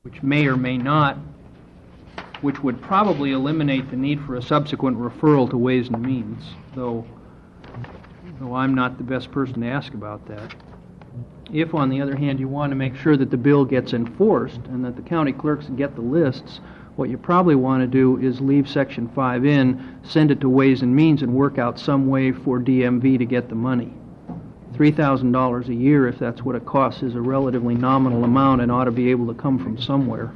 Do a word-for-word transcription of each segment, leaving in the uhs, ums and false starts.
which may or may not, which would probably eliminate the need for a subsequent referral to Ways and Means, though, though I'm not the best person to ask about that. If, on the other hand, you want to make sure that the bill gets enforced and that the county clerks get the lists, what you probably want to do is leave Section five in, send it to Ways and Means, and work out some way for D M V to get the money. three thousand dollars a year, if that's what it costs, is a relatively nominal amount and ought to be able to come from somewhere.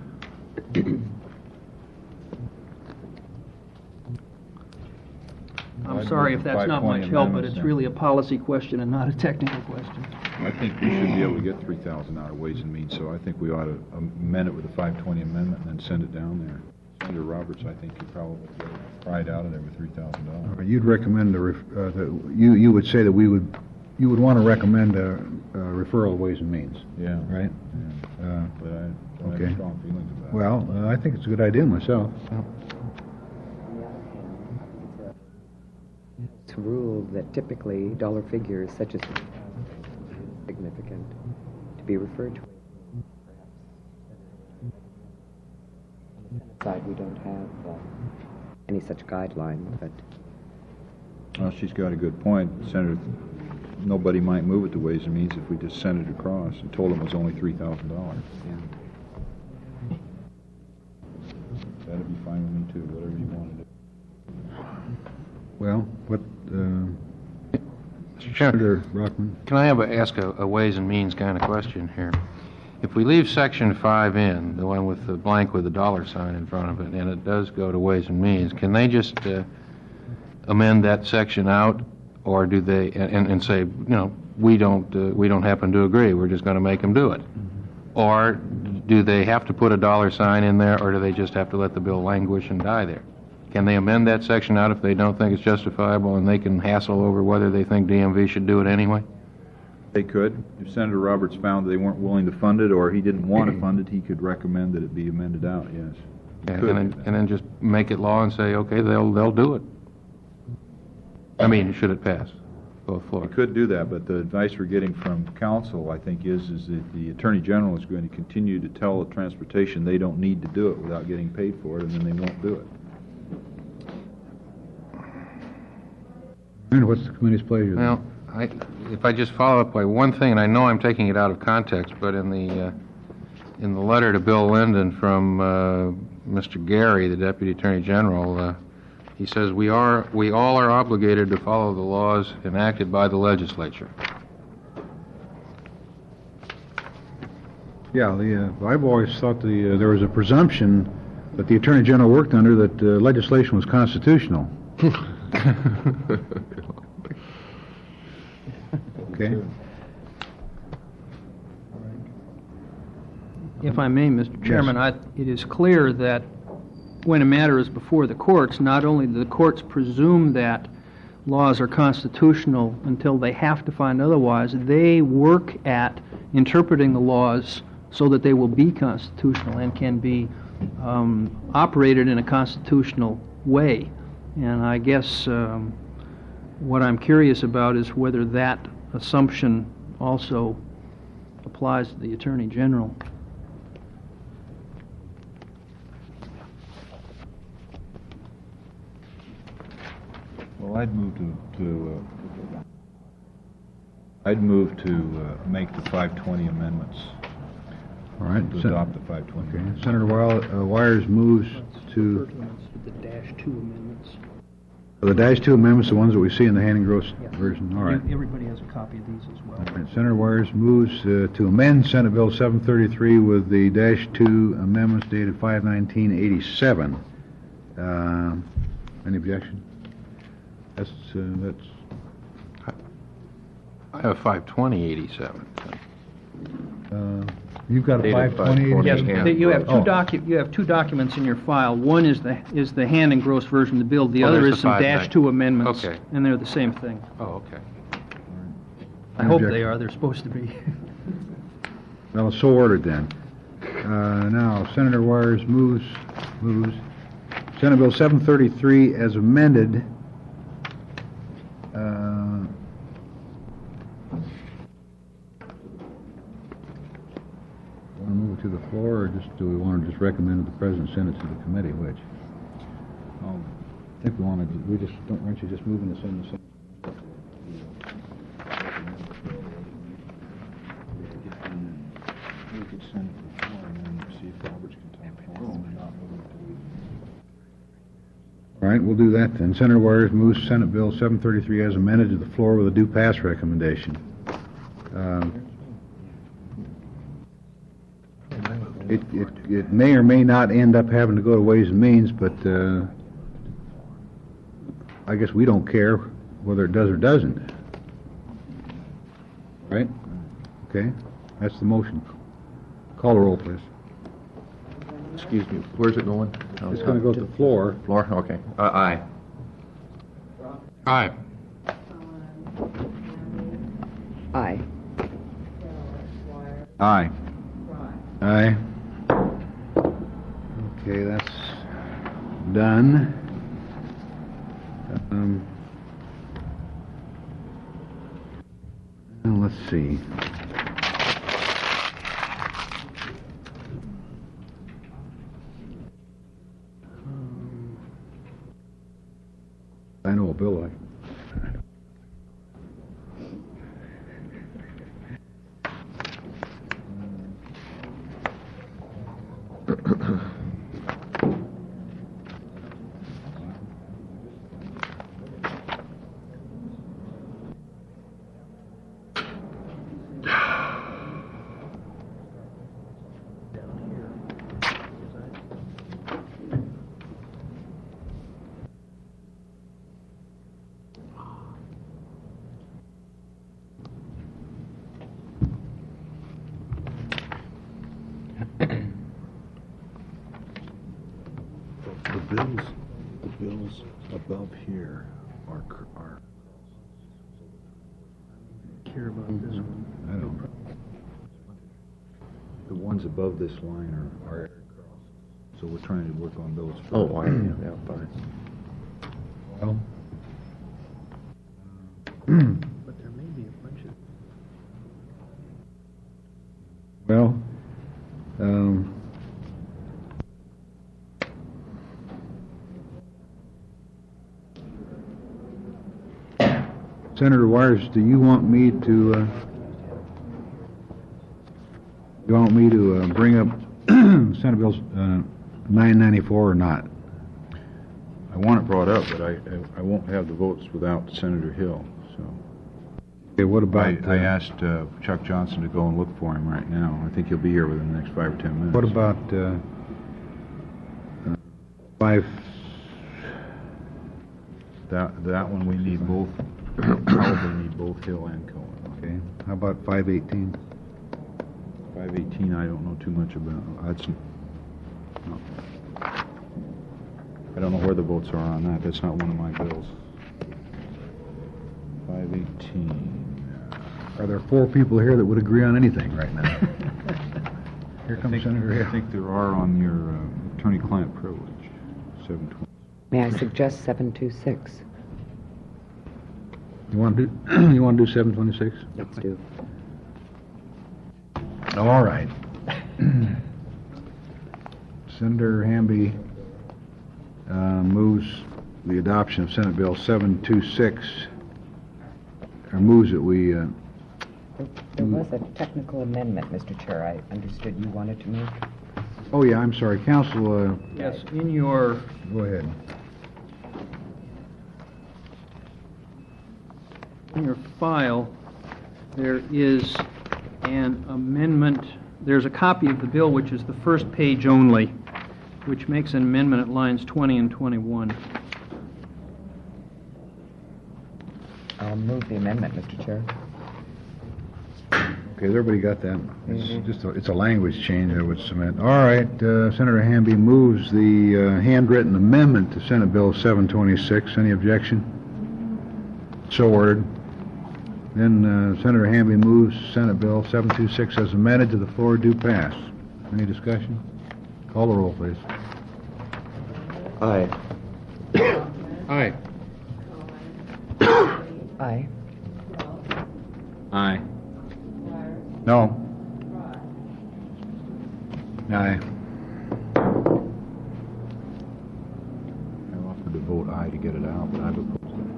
I'm sorry if that's not much help, but it's really a policy question and not a technical question. I think we should be able to get three thousand out of Ways and Means, so I think we ought to amend it with the five twenty amendment and then send it down there. Senator Roberts, I think, could probably get a ride out of there with three thousand dollars. You'd recommend, a ref, uh, that you, you would say that we would, you would want to recommend a, a referral of Ways and Means. Yeah. Right? Yeah. Uh, but I don't okay. have strong feelings about it. Well, uh, I think it's a good idea myself. It's a rule that typically dollar figures such as significant to be referred to. On the Senate side, we don't have uh, any such guideline, but Well, she's got a good point, Senator. Nobody might move it to Ways and Means if we just sent it across and told them it was only three thousand dollars. yeah. That'd be fine with me too. Whatever you want to do. Well, what, uh, Mister Chairman, Senator Brockman? can I have a, ask a, a Ways and Means kind of question here? If we leave Section five in, the one with the blank with the dollar sign in front of it, and it does go to Ways and Means, can they just uh, amend that section out, or do they and, and say, you know, we don't uh, we don't happen to agree, we're just going to make them do it? Mm-hmm. Or do they have to put a dollar sign in there, or do they just have to let the bill languish and die there? Can they amend that section out if they don't think it's justifiable, and they can hassle over whether they think D M V should do it anyway? They could. If Senator Roberts found they weren't willing to fund it or he didn't want to fund it, he could recommend that it be amended out, yes. And, Could. and, then, and then just make it law and say, okay, they'll they'll do it. I mean, should it pass both We floors? could do that, but the advice we're getting from council, I think, is is that the Attorney General is going to continue to tell the transportation they don't need to do it without getting paid for it, and then they won't do it. And what's the committee's pleasure? then? Well, I, if I just follow up by one thing, and I know I'm taking it out of context, but in the uh, in the letter to Bill Linden from uh, Mister Gary, the Deputy Attorney General, uh, he says we are we all are obligated to follow the laws enacted by the legislature. Yeah, the, uh, I've always thought the, uh, there was a presumption that the Attorney General worked under that uh, legislation was constitutional. Okay. If I may, Mister Chairman, I, it is clear that when a matter is before the courts, not only do the courts presume that laws are constitutional until they have to find otherwise, they work at interpreting the laws so that they will be constitutional and can be um, operated in a constitutional way. And I guess um, what I'm curious about is whether that assumption also applies to the Attorney General. Well, I'd move to, to uh, I'd move to uh, make the five twenty amendments, All right. to Sen- adopt the five twenty okay. amendments. Senator Weil- uh, Wires moves to The dash two amendments. the dash two amendments, the ones that we see in the Hand and Gross Yeah. version. All right. Everybody has a copy of these as well. All right. Senator Wires moves uh, to amend Senate Bill seven thirty-three with the dash two amendments dated five nineteen eighty-seven. Uh, any objection? That's uh, that's. I have five twenty eighty-seven. Uh, you've got a Dated five twenty. five twenty. Yes, Yeah. th- you have two Oh. docu, you have two documents in your file. One is the, is the Hand and Gross version of the bill. The Oh, other there's is the some five dash nine. two amendments. Okay. And they're the same thing. Oh, okay. I hope Objection. they are. They're supposed to be. Well, it's so ordered then. Uh, now, Senator Wires moves, moves. Senate Bill seven thirty-three as amended. Uh, I'll move to the floor, or just, do we want to just recommend that the president send it to the committee, which? Um, I think we want to, we just, don't, aren't you just moving this in the same? We could send it before and then see if Roberts can talk to him. All right, we'll do that then. Senator Wires moves Senate Bill seven thirty-three as amended to the floor with a due pass recommendation. Um, It, it, it may or may not end up having to go to Ways and Means, but, uh, I guess we don't care whether it does or doesn't. Right? Okay, that's the motion. Call the roll, please. Excuse me, where's it going? It's gonna go to the floor. Floor, okay. Uh, aye. Aye. Aye. Aye. Aye. Okay, that's done. Um, now let's see. I know a bill. I, The bills, the bills above here are, cr- are. Care about this one? I don't. The ones above this line are, are Eric Carlson. So we're trying to work on those first. Oh, aye, yeah, yeah, fine. Well. But there may be a bunch of... Well, um, Senator Wires, do you want me to, uh, you want me to uh, bring up Senate Bill uh, nine ninety-four or not? I want it brought up, but I, I- I won't have the votes without Senator Hill, so. Okay, what about, I, I uh, asked uh, Chuck Johnson to go and look for him right now. I think he'll be here within the next five or ten minutes. what about uh, uh, five, That, that one, we need both, probably need both Hill and Cohen. okay, how about five eighteen? five eighteen, I don't know too much about. That's, no. I don't know where the votes are on that. That's not one of my bills. five eighteen. Are there four people here that would agree on anything right now? Here I comes think, Senator I Hill. think there are on your uh, attorney-client privilege, seven twenty. May I suggest seven two six? You want to do, you want to do seven twenty-six? Let's do. All right. Senator Hamby uh, moves the adoption of Senate Bill seven twenty-six, or moves that we, uh, There- There was a technical amendment, Mister Chair, I understood you wanted to make. oh yeah, I'm sorry, Council, uh, Yes, in your, go ahead. in your file, there is an amendment, there's a copy of the bill which is the first page only, which makes an amendment at lines twenty and twenty-one. I'll move the amendment, Mister Chair. Okay, has everybody got that? It's just, a- it's a language change I would submit. All right, uh, Senator Hamby moves the uh, handwritten amendment to Senate Bill seven twenty-six. Any objection? So ordered. Then uh, Senator Hamby moves Senate Bill seven twenty-six as amended to the floor, due pass. Any discussion? Call the roll, please. Aye. Aye. Aye. Aye. No. Aye. I offered to vote aye to get it out, but I've opposed it.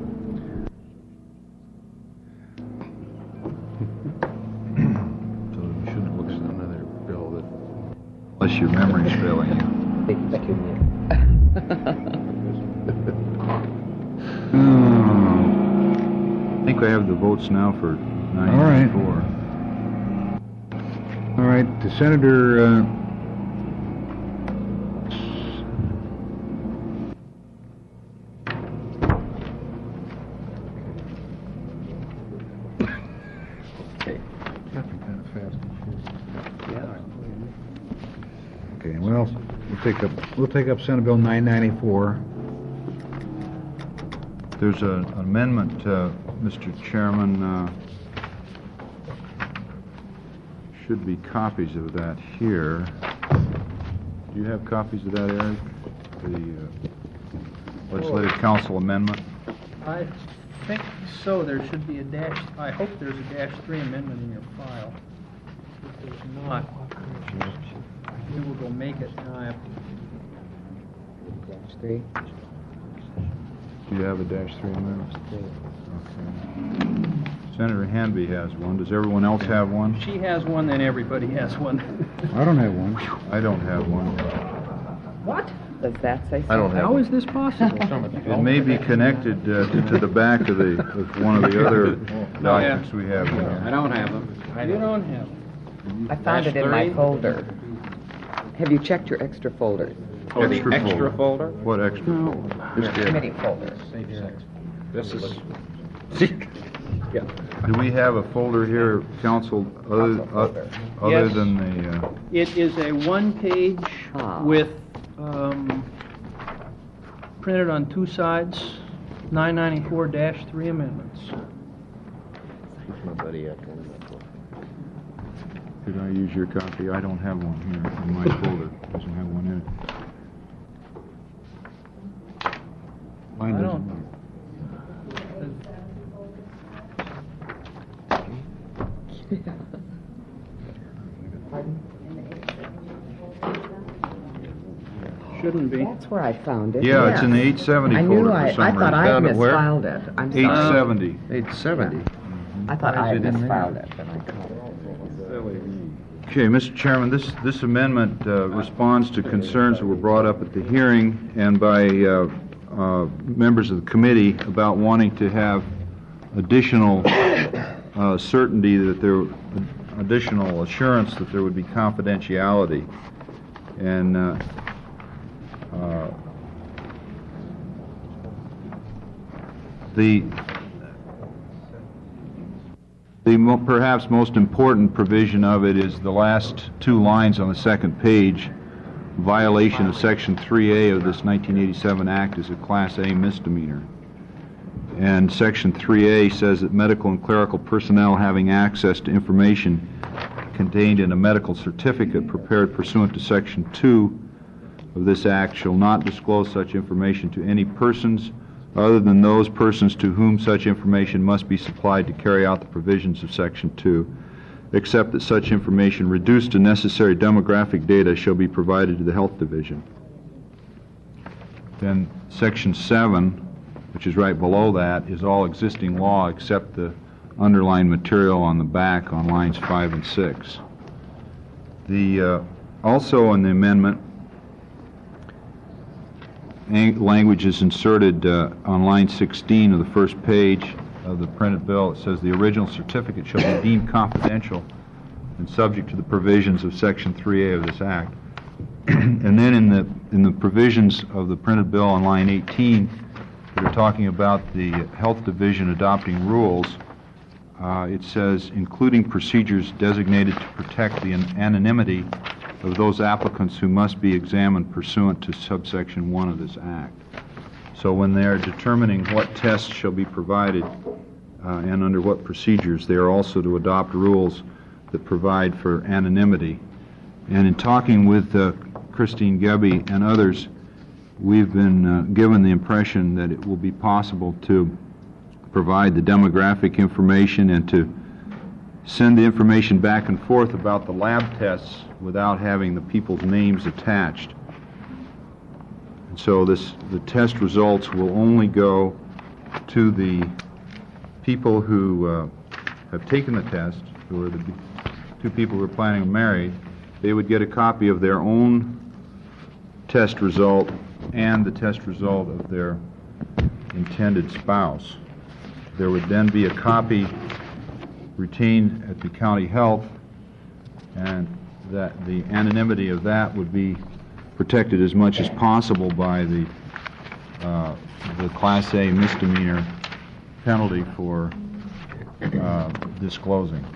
So we shouldn't look There's at another bill that, unless your memory's failing you. Big peculiar. Hmm. I think I have the votes now for nine ninety-four. All right, the Senator, uh, okay, well, we'll take up, we'll take up Senate Bill nine ninety-four. There's an amendment, uh, Mister Chairman, uh, should be copies of that here. Do you have copies of that, Eric? The uh, Legislative Council amendment? I think so. There should be a dash, I hope there's a dash three amendment in your file. If there's not, we will go make it. Now I have Dash three. Do you have a dash three amendment? Okay. Senator Hanby has one. Does everyone else have one? She has one, then everybody has one. I don't have one. I don't have one. What? Does that say something? I don't have How one. is this possible? It may be connected uh, to, to the back of the of one of the other documents we have here. I don't have them. You don't have them. I found it in my folder. Have you checked your extra folder? Oh, the extra folder? What extra folder? Committee folder. This is... Do we have a folder here, council, other, Council uh, folder. other Yes. than the, uh, It is a one-page Ah. with, um, printed on two sides, nine ninety-four dash three amendments. My buddy after one. did I use your copy? I don't have one here in my folder. Doesn't have one in it. Mine I doesn't. don't- Shouldn't be. That's where I found it. Yeah, it's in the Yes. eight seventy I folder knew for I, some I thought reason. I Found it where? misfiled it. I'm eight sorry. seventy. eight seventy. I thought Why I is it in there? misfiled it, but I caught it. Okay, Mister Chairman, this, this amendment uh, responds to concerns that were brought up at the hearing and by uh, uh, members of the committee about wanting to have additional uh, certainty that there, additional assurance that there would be confidentiality. And uh, uh, the The mo- perhaps most important provision of it is the last two lines on the second page. Violation of Section three A of this nineteen eighty-seven Act is a Class A misdemeanor. And Section three A says that medical and clerical personnel having access to information contained in a medical certificate prepared pursuant to Section two of this Act shall not disclose such information to any persons other than those persons to whom such information must be supplied to carry out the provisions of Section two, except that such information reduced to necessary demographic data shall be provided to the Health Division. Then Section seven, which is right below that, is all existing law except the underlined material on the back on lines five and six. The, uh, also in the amendment, language is inserted uh, on line sixteen of the first page of the printed bill. It says the original certificate shall be deemed confidential and subject to the provisions of Section three A of this Act. And then in the in the provisions of the printed bill on line eighteen, that are talking about the Health Division adopting rules, uh, it says including procedures designated to protect the anonymity of those applicants who must be examined pursuant to subsection one of this Act. So when they are determining what tests shall be provided uh, and under what procedures, they are also to adopt rules that provide for anonymity. And in talking with uh, Christine Gebbe and others, we've been uh, given the impression that it will be possible to provide the demographic information and to send the information back and forth about the lab tests without having the people's names attached. And so this, the test results will only go to the people who uh, have taken the test, who are the two people who are planning to marry. They would get a copy of their own test result and the test result of their intended spouse. There would then be a copy retained at the county health, and that the anonymity of that would be protected as much as possible by the uh, the Class A misdemeanor penalty for uh, disclosing.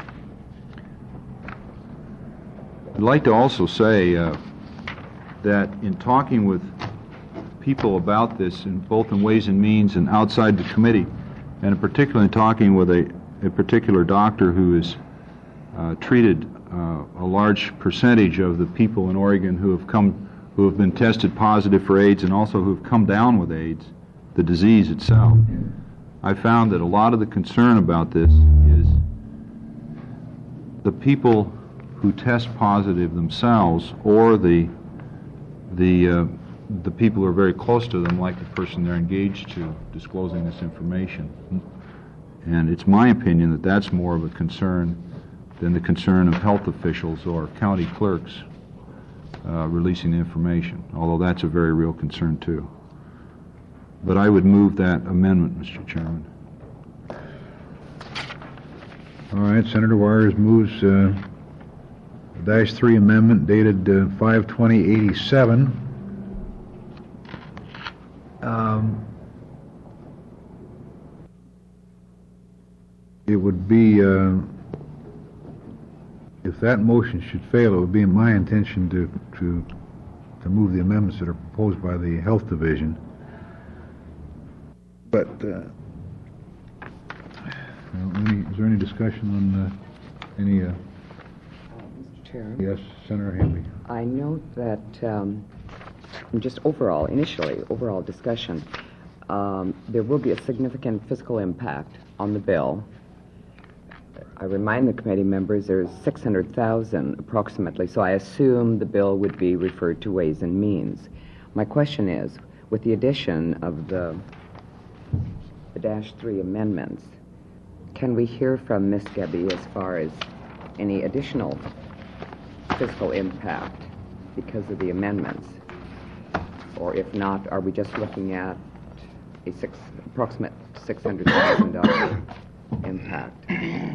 I'd like to also say uh, that in talking with people about this, in both in Ways and Means and outside the committee, and particularly in talking with a, a particular doctor who has uh, treated uh, a large percentage of the people in Oregon who have come, who have been tested positive for AIDS and also who have come down with AIDS, the disease itself, I found that a lot of the concern about this is the people who test positive themselves, or the the uh, the people who are very close to them, like the person they're engaged to, disclosing this information. And it's my opinion that that's more of a concern than the concern of health officials or county clerks uh, releasing the information, although that's a very real concern too. But I would move that amendment, Mister Chairman. All right, Senator Wires moves uh, dash three amendment dated uh, five twenty eighty-seven. Um, it would be, uh, if that motion should fail, it would be my intention to, to, to move the amendments that are proposed by the Health Division. But, uh, well, any, is there any discussion on uh, any, uh, Mister Chair? yes, Senator Hamby? I note that um, just overall, initially, overall discussion, um, there will be a significant fiscal impact on the bill. I remind the committee members there's six hundred thousand approximately, so I assume the bill would be referred to Ways and Means. My question is, with the addition of the, the dash three amendments, can we hear from Miz Gebbie as far as any additional fiscal impact because of the amendments? Or if not, are we just looking at a six, approximate six hundred thousand dollars impact?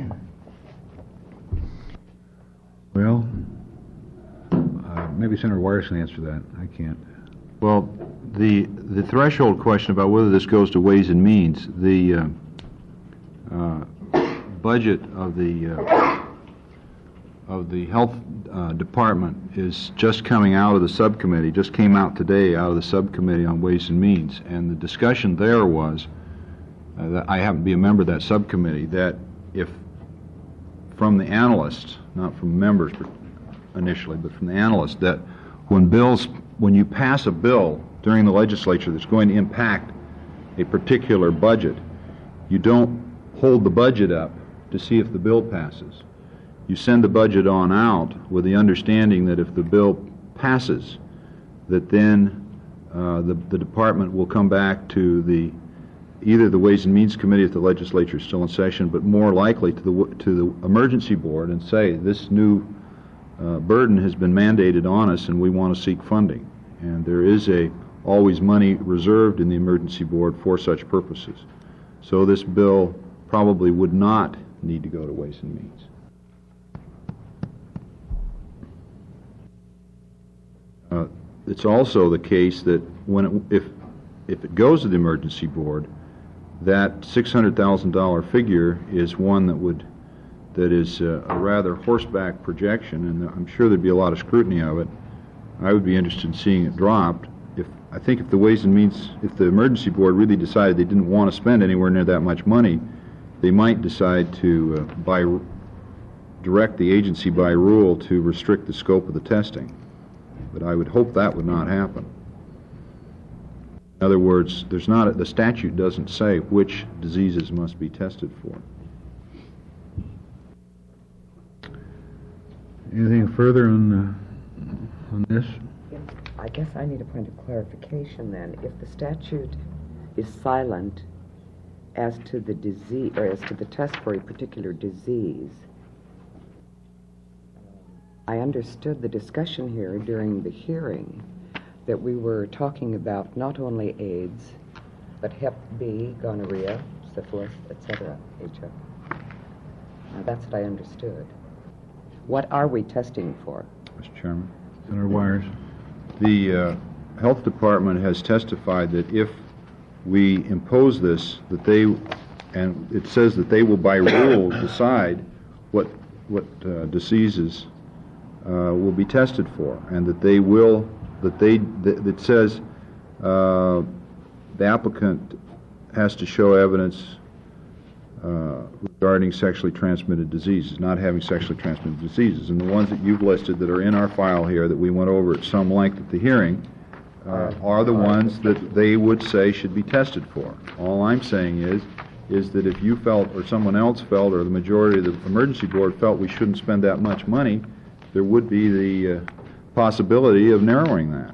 Well, uh, maybe Senator Wires can answer that. I can't. Well, the the threshold question about whether this goes to Ways and Means, the uh, uh, budget of the uh, of the health uh, department is just coming out of the subcommittee, just came out today out of the subcommittee on Ways and Means, and the discussion there was, uh, that I happen to be a member of that subcommittee, that if from the analysts, not from members initially, but from the analysts, that when bills, when you pass a bill during the legislature that's going to impact a particular budget, you don't hold the budget up to see if the bill passes. You send the budget on out with the understanding that if the bill passes, that then uh, the, the department will come back to the either the Ways and Means Committee if the legislature is still in session, but more likely to the to the emergency board and say this new uh, burden has been mandated on us and we want to seek funding. And there is a always money reserved in the emergency board for such purposes. So this bill probably would not need to go to Ways and Means. Uh, it's also the case that when it, if if it goes to the emergency board, that six hundred thousand dollar figure is one that would that is uh, a rather horseback projection, and I'm sure there'd be a lot of scrutiny of it. I would be interested in seeing it dropped. If I think if the Ways and Means, if the emergency board really decided they didn't want to spend anywhere near that much money, they might decide to uh, by direct the agency by rule to restrict the scope of the testing. But I would hope that would not happen. In other words, there's not a, the statute doesn't say which diseases must be tested for. Anything further on, uh, on this? I guess I need a point of clarification then. If the statute is silent as to the disease, or as to the test for a particular disease, I understood the discussion here during the hearing that we were talking about not only AIDS, but Hep B, gonorrhea, syphilis, et cetera, H I V. Now, that's what I understood. What are we testing for? Mister Chairman. Senator Wires? The uh, Health Department has testified that if we impose this, that they, and it says that they will by rule decide what, what uh, diseases uh, will be tested for, and that they will, that they, that it says uh, the applicant has to show evidence uh, regarding sexually transmitted diseases, not having sexually transmitted diseases. And the ones that you've listed that are in our file here that we went over at some length at the hearing uh, are the ones that they would say should be tested for. All I'm saying is, is that if you felt, or someone else felt, or the majority of the emergency board felt we shouldn't spend that much money, there would be the uh, possibility of narrowing that.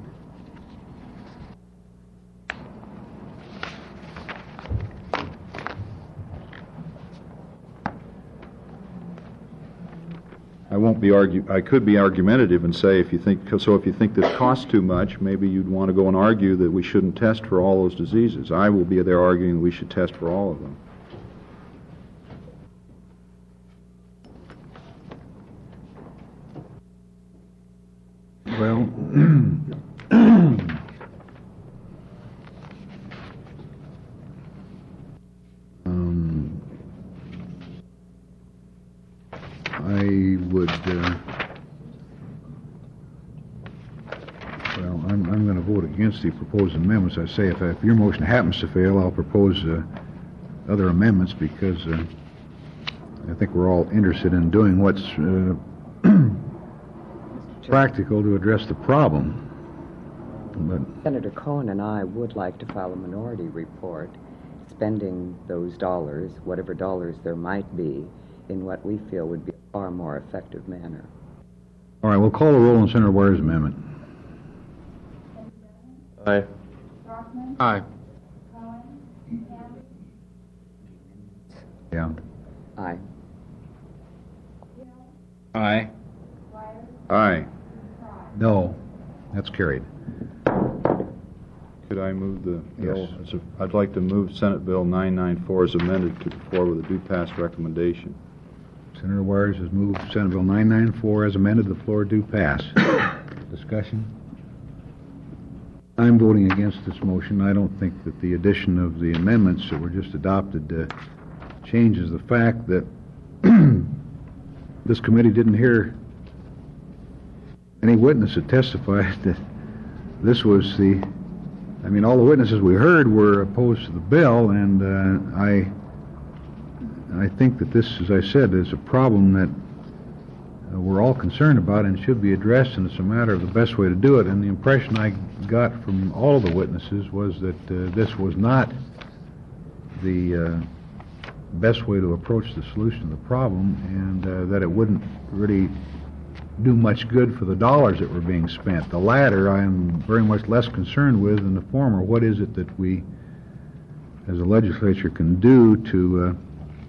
I won't be argue, I could be argumentative and say if you think, so if you think this costs too much, maybe you'd want to go and argue that we shouldn't test for all those diseases. I will be there arguing that we should test for all of them. Well, um, I would, uh, well, I'm, I'm going to vote against the proposed amendments. I say if, if your motion happens to fail, I'll propose uh, other amendments because uh, I think we're all interested in doing what's uh, practical to address the problem. But Senator Cohen and I would like to file a minority report spending those dollars, whatever dollars there might be, in what we feel would be a far more effective manner. all right, we'll call the roll on Senator Wire's amendment. Aye. Aye. Yeah. Aye. Aye. Aye. No, that's carried. Could I move the bill? Yes. as a- I'd like to move Senate Bill nine ninety-four as amended to the floor with a due pass recommendation. Senator Wires has moved Senate Bill nine ninety-four as amended. The floor do pass. Discussion? I'm voting against this motion. I don't think that the addition of the amendments that were just adopted uh, changes the fact that this committee didn't hear any witness that testified that this was the, I mean, all the witnesses we heard were opposed to the bill, and uh, I I think that this, as I said, is a problem that uh, we're all concerned about and should be addressed, and it's a matter of the best way to do it. And the impression I got from all of the witnesses was that uh, this was not the uh, best way to approach the solution of the problem, and uh, that it wouldn't really do much good for the dollars that were being spent. The latter I am very much less concerned with than the former. What is it that we, as a legislature, can do to uh,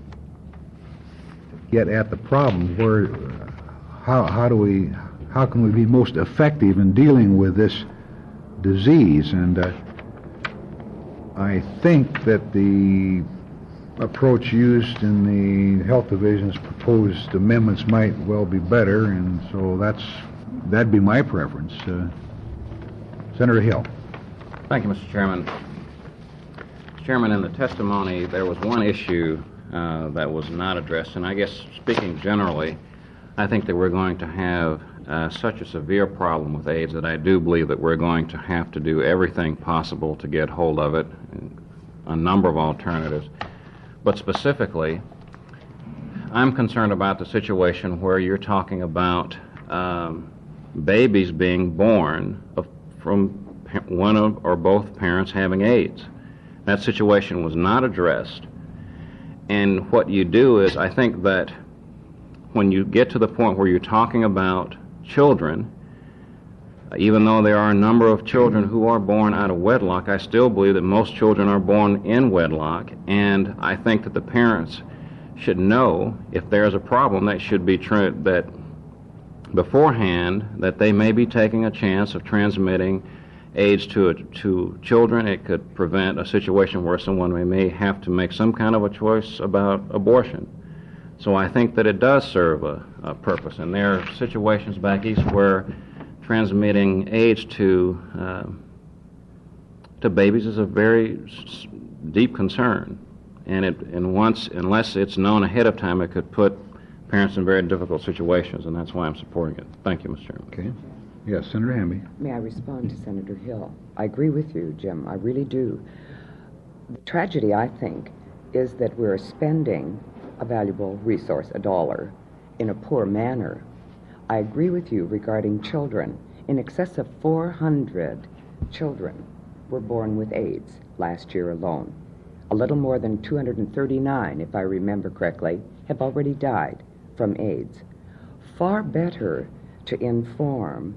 get at the problem? Where, how, how do we, how can we be most effective in dealing with this disease? And uh, I think that the approach used in the Health Division's proposed amendments might well be better, and so that's, that'd be my preference. Uh, Senator Hill. Thank you, Mister Chairman. Mister Chairman, in the testimony, there was one issue uh, that was not addressed, and I guess speaking generally, I think that we're going to have uh, such a severe problem with AIDS that I do believe that we're going to have to do everything possible to get hold of it, a number of alternatives. But specifically, I'm concerned about the situation where you're talking about um, babies being born of, from one of or both parents having AIDS. That situation was not addressed. And what you do is, I think that when you get to the point where you're talking about children, even though there are a number of children who are born out of wedlock, I still believe that most children are born in wedlock, and I think that the parents should know if there's a problem that should be tra- that beforehand that they may be taking a chance of transmitting AIDS to to children. It could prevent a situation where someone may, may have to make some kind of a choice about abortion. So I think that it does serve a, a purpose, and there are situations back east where transmitting AIDS to uh, to babies is a very s- deep concern, and it and once unless it's known ahead of time, it could put parents in very difficult situations, and that's why I'm supporting it. Thank you, Mister Chairman. Okay. Yes, Senator Hamby. May I respond to Senator Hill? I agree with you, Jim. I really do. The tragedy, I think, is that we're spending a valuable resource, a dollar, in a poor manner. I agree with you regarding children. In excess of four hundred children were born with AIDS last year alone. A little more than two hundred thirty-nine, if I remember correctly, have already died from AIDS. Far better to inform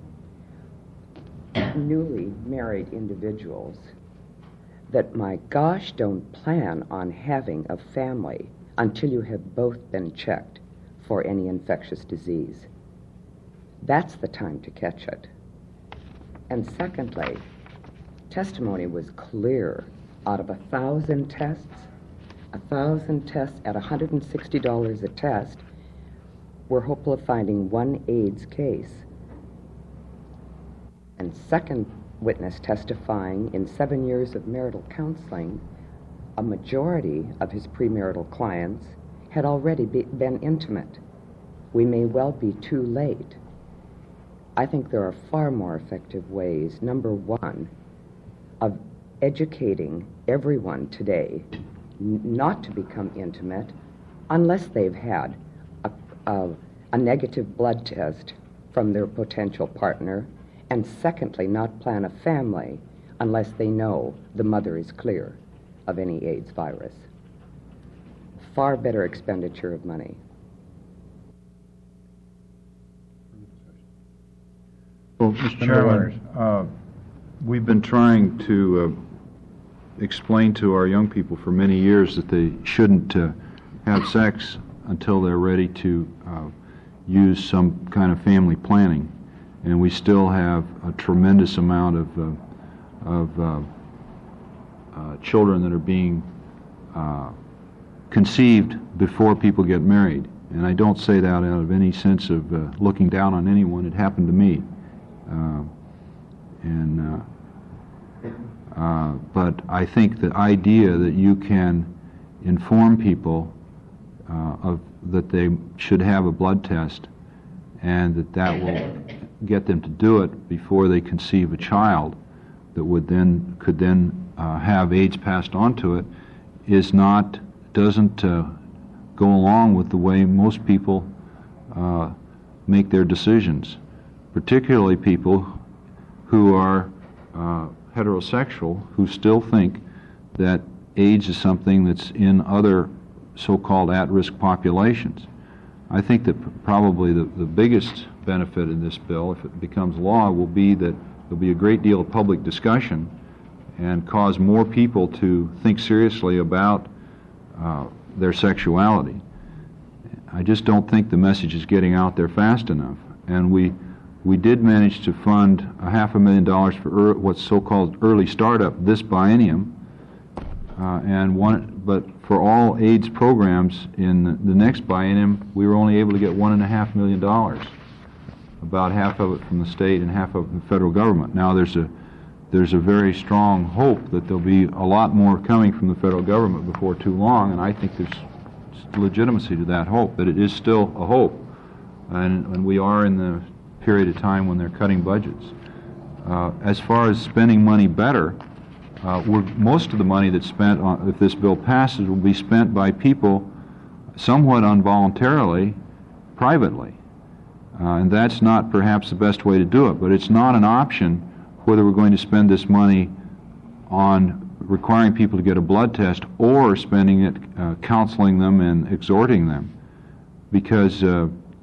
newly married individuals that, my gosh, don't plan on having a family until you have both been checked for any infectious disease. That's the time to catch it. And secondly, testimony was clear. Out of a thousand tests, a thousand tests at one hundred sixty dollars a test, we're hopeful of finding one AIDS case. And second witness testifying, in seven years of marital counseling, a majority of his premarital clients had already be, been intimate. We may well be too late. I think there are far more effective ways, number one, of educating everyone today n- not to become intimate unless they've had a, a, a negative blood test from their potential partner, and secondly, not plan a family unless they know the mother is clear of any AIDS virus. Far better expenditure of money. Well, Mister Senator Chairman, uh, we've been trying to uh, explain to our young people for many years that they shouldn't uh, have sex until they're ready to uh, use some kind of family planning. And we still have a tremendous amount of, uh, of uh, uh, children that are being uh, conceived before people get married. And I don't say that out of any sense of uh, looking down on anyone. It happened to me. Uh, and uh, uh, but I think the idea that you can inform people uh, of that they should have a blood test, and that that will get them to do it before they conceive a child that would then could then uh, have AIDS passed on to it, is not doesn't uh, go along with the way most people uh, make their decisions, particularly people who are uh, heterosexual, who still think that AIDS is something that's in other so-called at-risk populations. I think that p- probably the, the biggest benefit in this bill, if it becomes law, will be that there'll be a great deal of public discussion and cause more people to think seriously about uh, their sexuality. I just don't think the message is getting out there fast enough. And we we did manage to fund a half a million dollars for er, what's so-called early startup this biennium, uh, and one, but for all AIDS programs in the, the next biennium, we were only able to get one and a half million dollars, about half of it from the state and half of it from the federal government. Now there's a there's a very strong hope that there'll be a lot more coming from the federal government before too long, and I think there's legitimacy to that hope, but it is still a hope, and, and we are in the period of time when they're cutting budgets. Uh, as far as spending money better, uh, we're, most of the money that's spent on, if this bill passes, will be spent by people somewhat involuntarily, privately. Uh, and that's not perhaps the best way to do it, but it's not an option whether we're going to spend this money on requiring people to get a blood test or spending it uh, counseling them and exhorting them. Because uh,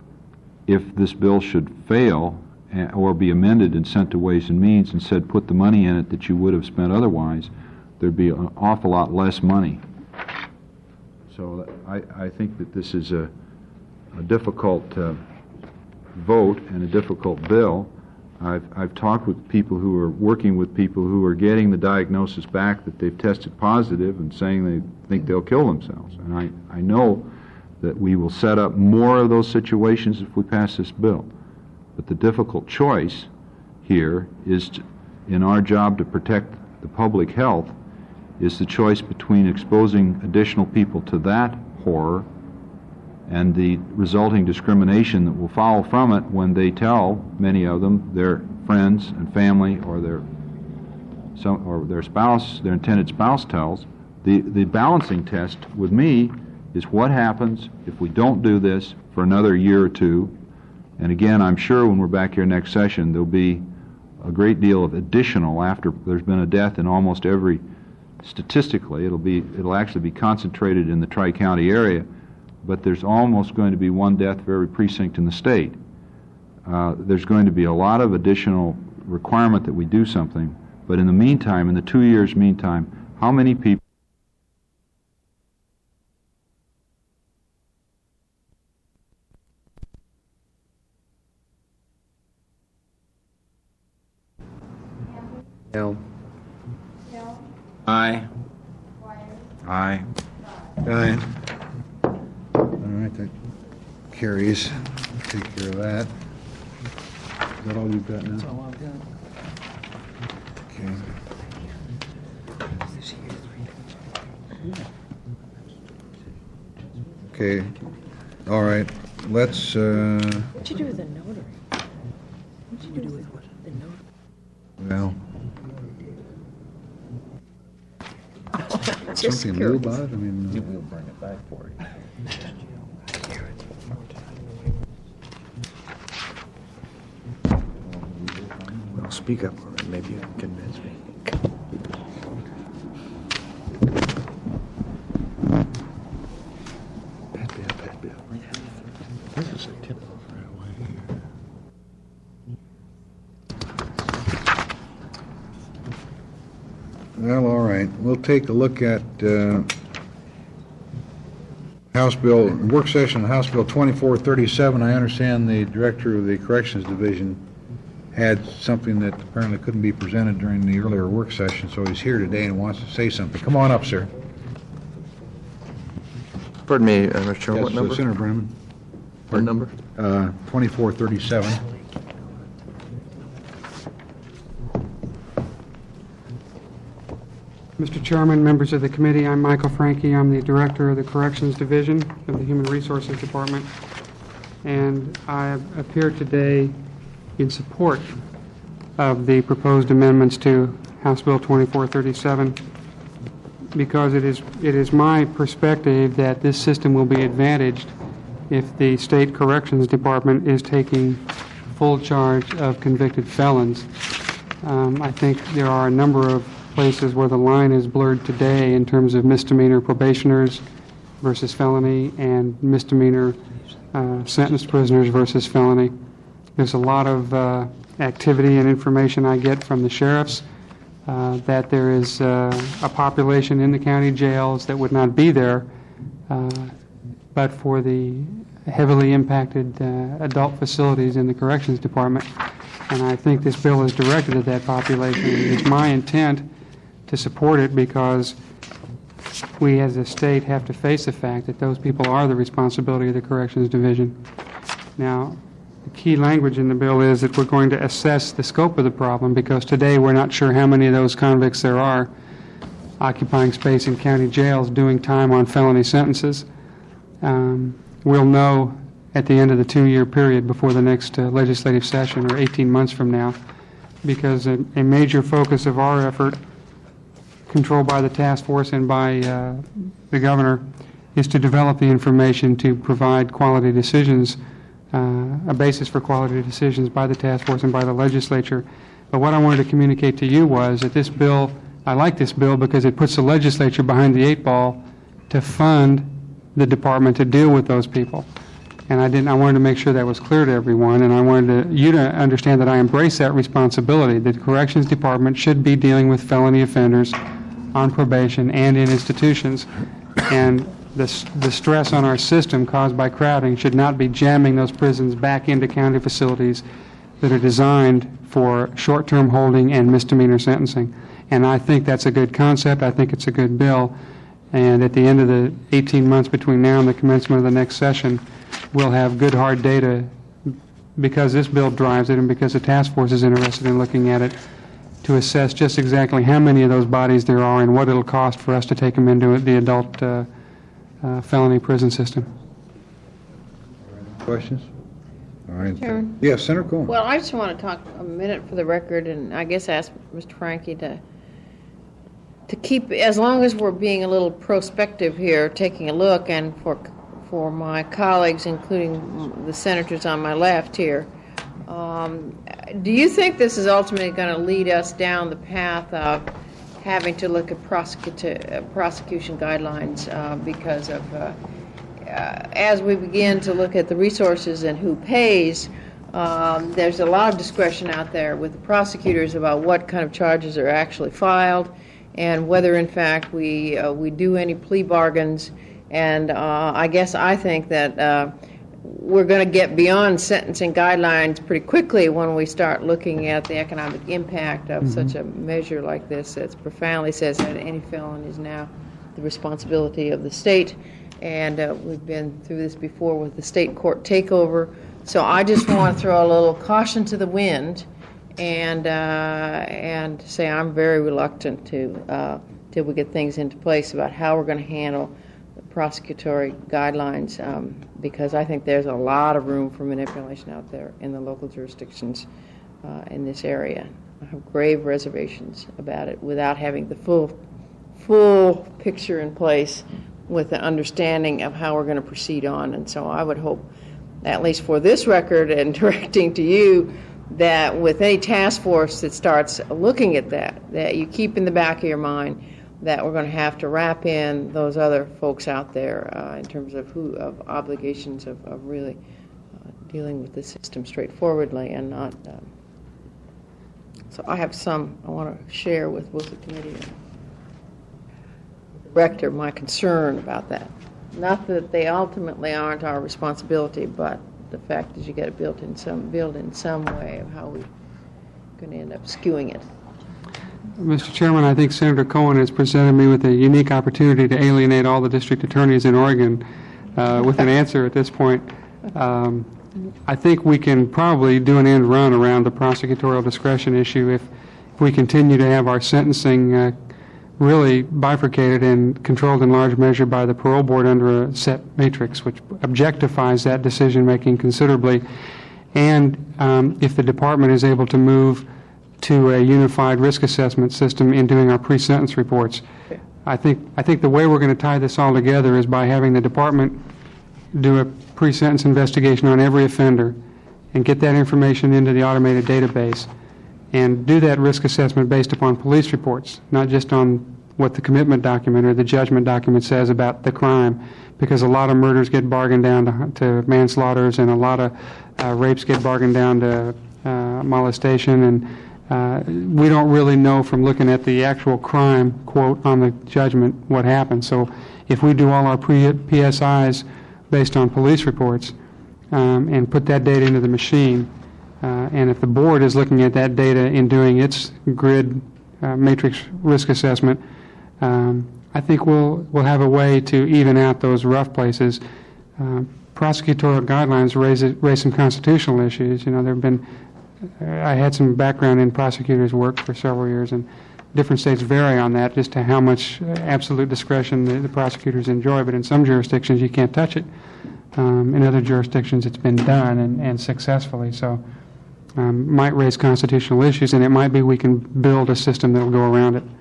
if this bill should fail eh, or be amended and sent to Ways and Means and said put the money in it that you would have spent otherwise, there'd be an awful lot less money. So I, I think that this is a, a difficult uh, vote and a difficult bill. I've, I've talked with people who are working with people who are getting the diagnosis back that they've tested positive and saying they think they'll kill themselves. And I, I know that we will set up more of those situations if we pass this bill. But the difficult choice here is, to, in our job to protect the public health, is the choice between exposing additional people to that horror and the resulting discrimination that will follow from it when they tell, many of them, their friends and family or their some, or their spouse, their intended spouse tells. The, the balancing test with me is what happens if we don't do this for another year or two. And again, I'm sure when we're back here next session, there'll be a great deal of additional after there's been a death in almost every, statistically, it'll be, it'll actually be concentrated in the Tri-County area, but there's almost going to be one death for every precinct in the state. Uh, there's going to be a lot of additional requirement that we do something, but in the meantime, in the two years meantime, how many people No. Aye. Aye. Aye. All right, that carries. Take care of that. Is that all you've got now? That's all I've got. Okay. Okay, all right, let's, uh, What'd you do with the notary? What'd you do with the notary? well, Just something new curious. about it? I mean, uh, We'll bring it back for you. Well, speak up, or maybe you can convince me. Bad bill, bad bill. This is a tip-off right away here. well, all right, we'll take a look at uh, House Bill, work session, House Bill twenty-four thirty-seven. I understand the Director of the Corrections Division had something that apparently couldn't be presented during the earlier work session, so he's here today and wants to say something. Come on up, sir. Pardon me, uh, Mister Chairman, what Yes, number? Senator Brenneman. What number? Uh, twenty-four thirty-seven. Mister Chairman, members of the committee, I'm Michael Franke. I'm the Director of the Corrections Division of the Human Resources Department, and I appear today in support of the proposed amendments to House Bill twenty-four thirty-seven because it is it is my perspective that this system will be advantaged if the State Corrections Department is taking full charge of convicted felons. Um, I think there are a number of places where the line is blurred today in terms of misdemeanor probationers versus felony and misdemeanor uh, sentenced prisoners versus felony. There's a lot of uh, activity and information I get from the sheriffs uh, that there is uh, a population in the county jails that would not be there uh, but for the heavily impacted uh, adult facilities in the Corrections Department. And I think this bill is directed at that population. It's my intent to support it because we as a state have to face the fact that those people are the responsibility of the Corrections Division. Now, the key language in the bill is that we're going to assess the scope of the problem because today we're not sure how many of those convicts there are occupying space in county jails doing time on felony sentences. Um, we'll know at the end of the two-year period before the next uh, legislative session or eighteen months from now because a, a major focus of our effort, controlled by the task force and by uh, the governor, is to develop the information to provide quality decisions, uh, a basis for quality decisions by the task force and by the legislature. But what I wanted to communicate to you was that this bill, I like this bill because it puts the legislature behind the eight ball to fund the department to deal with those people. And I didn't. I wanted to make sure that was clear to everyone, and I wanted to, you to understand that I embrace that responsibility. The Corrections Department should be dealing with felony offenders on probation and in institutions, and the the stress on our system caused by crowding should not be jamming those prisons back into county facilities that are designed for short-term holding and misdemeanor sentencing. And I think that's a good concept. I think it's a good bill. And at the end of the eighteen months between now and the commencement of the next session, we'll have good hard data because this bill drives it and because the task force is interested in looking at it to assess just exactly how many of those bodies there are and what it'll cost for us to take them into the adult uh, uh, felony prison system. Questions? All right. Chairman? Yes, Senator Cohen. Well, I just want to talk a minute for the record, and I guess ask Mister Frankie to to keep, as long as we're being a little prospective here, taking a look, and for for my colleagues, including the senators on my left here, um, do you think this is ultimately going to lead us down the path of having to look at prosecuti- uh, prosecution guidelines uh, because of, uh, uh, as we begin to look at the resources and who pays, um, there's a lot of discretion out there with the prosecutors about what kind of charges are actually filed and whether, in fact, we uh, we do any plea bargains. And uh, I guess I think that uh, we're going to get beyond sentencing guidelines pretty quickly when we start looking at the economic impact of mm-hmm. such a measure like this that profoundly says that any felon is now the responsibility of the state. And uh, we've been through this before with the state court takeover. So I just want to throw a little caution to the wind and uh, and say I'm very reluctant to, uh, till we get things into place about how we're going to handle prosecutory guidelines, um, because I think there's a lot of room for manipulation out there in the local jurisdictions uh, in this area. I have grave reservations about it without having the full full picture in place with the understanding of how we're going to proceed on. And so I would hope, at least for this record and directing to you, that with any task force that starts looking at that, that you keep in the back of your mind that we're going to have to wrap in those other folks out there uh, in terms of who of obligations of, of really uh, dealing with the system straightforwardly and not. Um, so I have some I want to share with both the committee and the director my concern about that. Not that they ultimately aren't our responsibility, but the fact is you got to build in some build in some way of how we're going to end up skewing it. Mister Chairman, I think Senator Cohen has presented me with a unique opportunity to alienate all the district attorneys in Oregon uh, with an answer at this point. Um, I think we can probably do an end run around the prosecutorial discretion issue if, if we continue to have our sentencing uh, really bifurcated and controlled in large measure by the parole board under a set matrix, which objectifies that decision-making considerably. And um, if the department is able to move to a unified risk assessment system in doing our pre-sentence reports. Okay. I think I think the way we're going to tie this all together is by having the department do a pre-sentence investigation on every offender and get that information into the automated database and do that risk assessment based upon police reports, not just on what the commitment document or the judgment document says about the crime, because a lot of murders get bargained down to, to manslaughters and a lot of uh, rapes get bargained down to uh, molestation, and Uh, we don't really know from looking at the actual crime, quote, on the judgment what happened. So if we do all our pre-P S Is based on police reports um, and put that data into the machine, uh, and if the board is looking at that data in doing its grid uh, matrix risk assessment, um, I think we'll, we'll have a way to even out those rough places. Uh, prosecutorial guidelines raise, it, raise some constitutional issues. You know, there have been I had some background in prosecutors' work for several years, and different states vary on that as to how much absolute discretion the, the prosecutors enjoy, but in some jurisdictions you can't touch it. Um, in other jurisdictions it's been done, and, and successfully, so um, might raise constitutional issues, and it might be we can build a system that will go around it.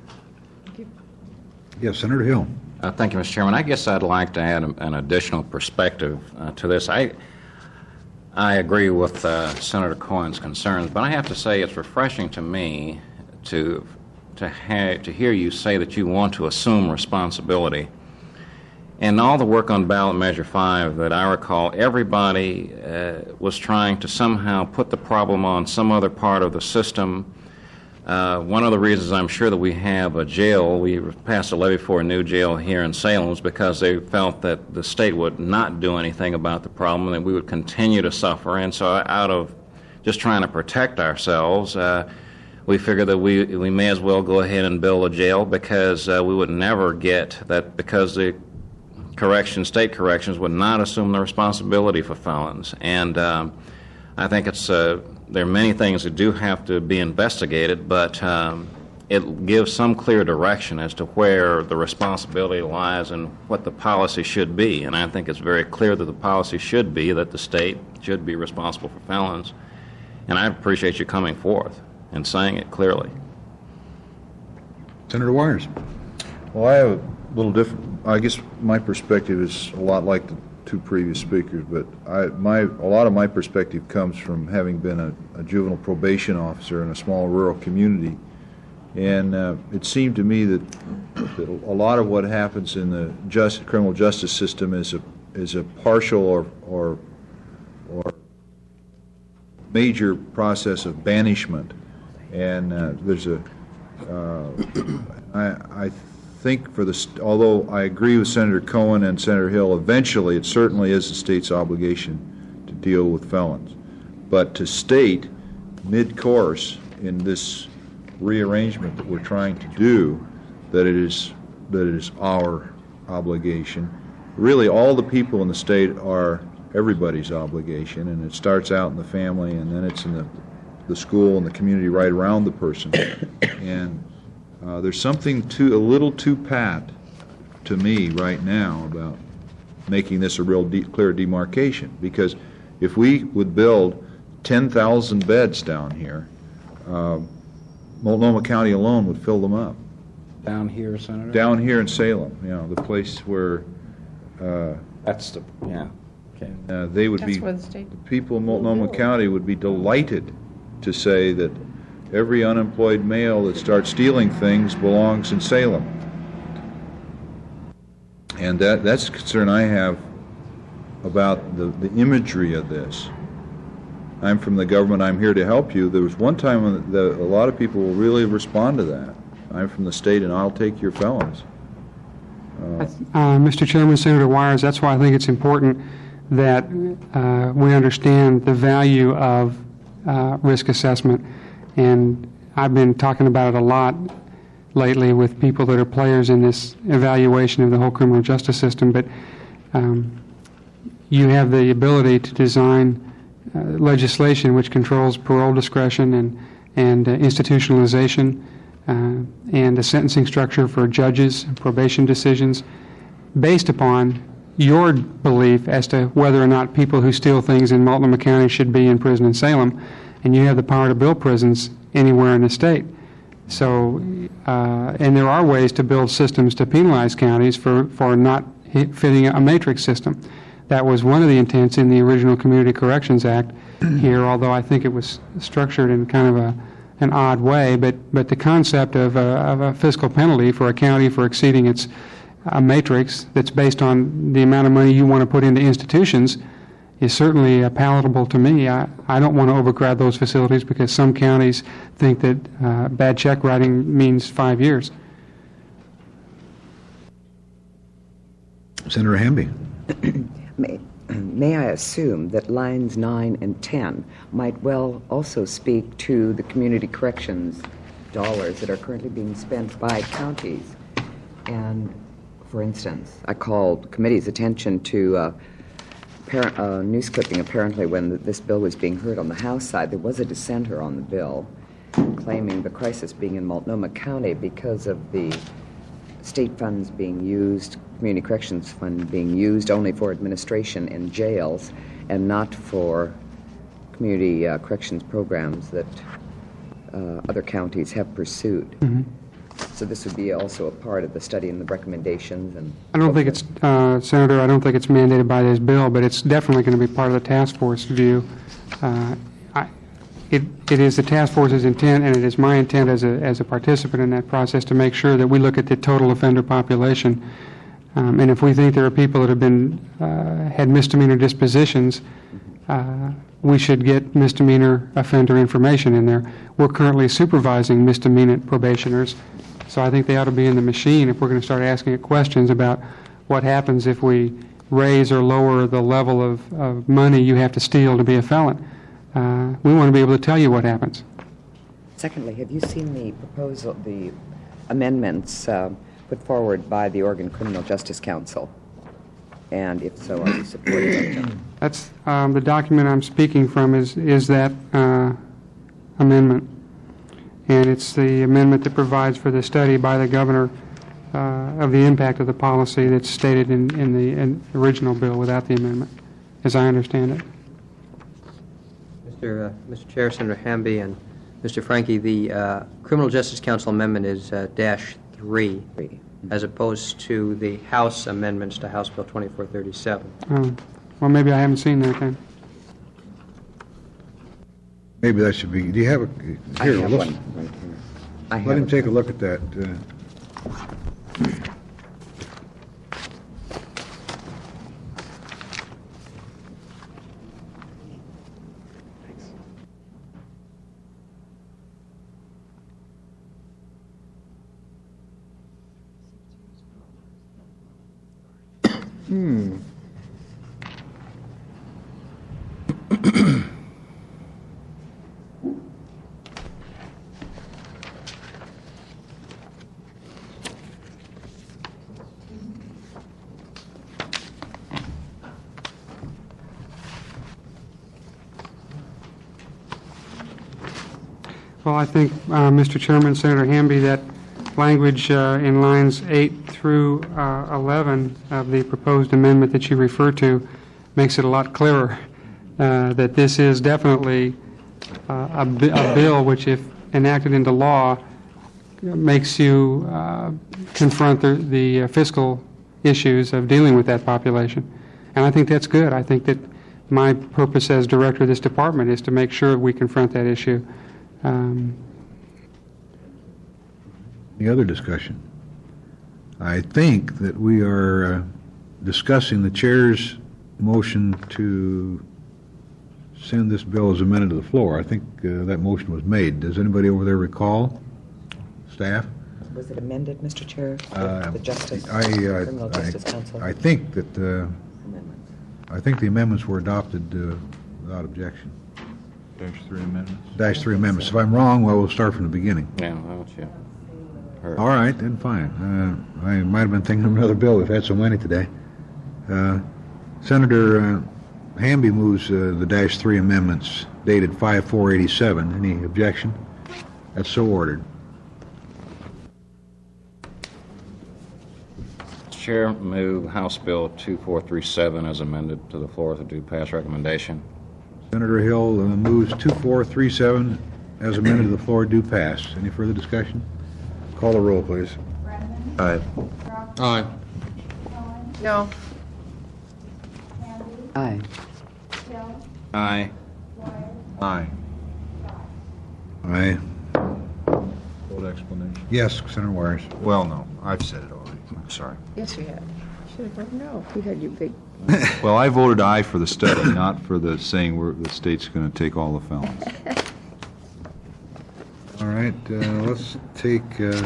Yes, Senator Hill. Uh, thank you, Mister Chairman. I guess I'd like to add a, an additional perspective uh, to this. I I agree with uh, Senator Cohen's concerns, but I have to say it's refreshing to me to to ha- to hear you say that you want to assume responsibility And all the work on ballot measure five that I recall, everybody uh, was trying to somehow put the problem on some other part of the system. Uh, one of the reasons I'm sure that we have a jail, we passed a levy for a new jail here in Salem, was because they felt that the state would not do anything about the problem and that we would continue to suffer. And so out of just trying to protect ourselves, uh, we figured that we, we may as well go ahead and build a jail, because uh, we would never get that, because the corrections, state corrections would not assume the responsibility for felons. And um, I think it's uh, there are many things that do have to be investigated, but um, it gives some clear direction as to where the responsibility lies and what the policy should be. And I think it's very clear that the policy should be that the state should be responsible for felons. And I appreciate you coming forth and saying it clearly. Senator Wires. Well, I have a little different, I guess my perspective is a lot like the two previous speakers, but I, my, a lot of my perspective comes from having been a, a juvenile probation officer in a small rural community. And uh, it seemed to me that, that a lot of what happens in the just, criminal justice system is a, is a partial or, or, or major process of banishment. And uh, there's a, uh, I, I think for the, st- although I agree with Senator Cohen and Senator Hill, eventually it certainly is the state's obligation to deal with felons. But to state mid-course in this rearrangement that we're trying to do that it is that it is our obligation, really all the people in the state are everybody's obligation, and it starts out in the family, and then it's in the the school and the community right around the person. And uh, there's something too, a little too pat to me right now about making this a real de- clear demarcation, because if we would build ten thousand beds down here, uh, Multnomah County alone would fill them up. Down here, Senator? Down here in Salem, you know, the place where uh, That's the, yeah. Okay. uh, they would That's be, where the state- the people in Multnomah County would be delighted to say that every unemployed male that starts stealing things belongs in Salem. And that, that's the concern I have about the, the imagery of this. I'm from the government, I'm here to help you. There was one time when the, a lot of people will really respond to that. I'm from the state and I'll take your felons. Uh, Mister Chairman, Senator Wires, that's why I think it's important that uh, we understand the value of uh, risk assessment. And I've been talking about it a lot lately with people that are players in this evaluation of the whole criminal justice system. But um, you have the ability to design uh, legislation which controls parole discretion and, and uh, institutionalization uh, and a sentencing structure for judges and probation decisions based upon your belief as to whether or not people who steal things in Multnomah County should be in prison in Salem, and you have the power to build prisons anywhere in the state. So, uh, and there are ways to build systems to penalize counties for, for not hit, fitting a matrix system. That was one of the intents in the original Community Corrections Act here, although I think it was structured in kind of a, an odd way, but, but the concept of a, of a fiscal penalty for a county for exceeding its a matrix that's based on the amount of money you want to put into institutions is certainly uh, palatable to me. I, I don't want to overcrowd those facilities because some counties think that uh, bad check writing means five years. Senator Hamby. May, may I assume that lines nine and ten might well also speak to the community corrections dollars that are currently being spent by counties? And for instance, I called committee's attention to uh, parent, uh, news clipping. Apparently, when the, this bill was being heard on the House side, there was a dissenter on the bill claiming the crisis being in Multnomah County because of the state funds being used, community corrections fund being used only for administration in jails and not for community uh, corrections programs that uh, other counties have pursued. Mm-hmm. So this would be also a part of the study and the recommendations. And I don't think it's, uh, Senator, I don't think it's mandated by this bill, but it's definitely going to be part of the task force view. Uh, I, it, it is the task force's intent, and it is my intent as a, as a participant in that process to make sure that we look at the total offender population. Um, And if we think there are people that have been, uh, had misdemeanor dispositions, uh, we should get misdemeanor offender information in there. We're currently supervising misdemeanor probationers, so I think they ought to be in the machine if we're going to start asking it questions about what happens if we raise or lower the level of, of money you have to steal to be a felon. Uh, we want to be able to tell you what happens. Secondly, have you seen the proposal, the amendments uh, put forward by the Oregon Criminal Justice Council? And if so, are you supporting them? That's, um, the document I'm speaking from is, is that uh, amendment. And it's the amendment that provides for the study by the governor uh, of the impact of the policy that's stated in, in the in original bill without the amendment, as I understand it. Mister Uh, Mister Chair, Senator Hamby, and Mister Frankie, the uh, Criminal Justice Council amendment is uh, dash three, Three. as opposed to the House amendments to House Bill twenty-four thirty-seven. Oh, well, maybe I haven't seen that then. Maybe that should be, do you have a, I here, have let's- one right here. I have let him it. take a look at that. uh, Hmm. Well, I think, uh, Mister Chairman, Senator Hamby, that language uh, in lines eight through uh, eleven of the proposed amendment that you refer to makes it a lot clearer uh, that this is definitely uh, a bi- a bill which, if enacted into law, makes you uh, confront the the uh, fiscal issues of dealing with that population. And I think that's good. I think that my purpose as director of this department is to make sure we confront that issue. Um, Any other discussion? I think that we are uh, discussing the chair's motion to send this bill as amended to the floor. I think uh, that motion was made. Does anybody over there recall? Staff? Was it amended, Mister Chair? The- Uh, The Justice, I, uh, Criminal Justice Council I, I think that, uh, amendments? I think the amendments were adopted uh, without objection. Dash three amendments. Dash three amendments. If I'm wrong, well, we'll start from the beginning. Yeah, why don't you? Her- All right, then fine. Uh, I might have been thinking of another bill. We've had so many today. Uh, Senator uh, Hamby moves uh, the dash three amendments dated five four eighty-seven. Any objection? That's so ordered. Chair, move House Bill two four three seven as amended to the floor with a due pass recommendation. Senator Hill uh, moves two four three seven as amended to the floor, due pass. Any further discussion? Call the roll, please. Aye. Aye. No. Aye. Aye. Aye. Aye. Vote explanation. Yes, Senator Wires. Well, no, I've said it already. I'm sorry. Yes, you had. Should have voted no. You had your big. Well, I voted aye for the study, not for the saying we're, the state's going to take all the felons. All right, uh, let's take, uh,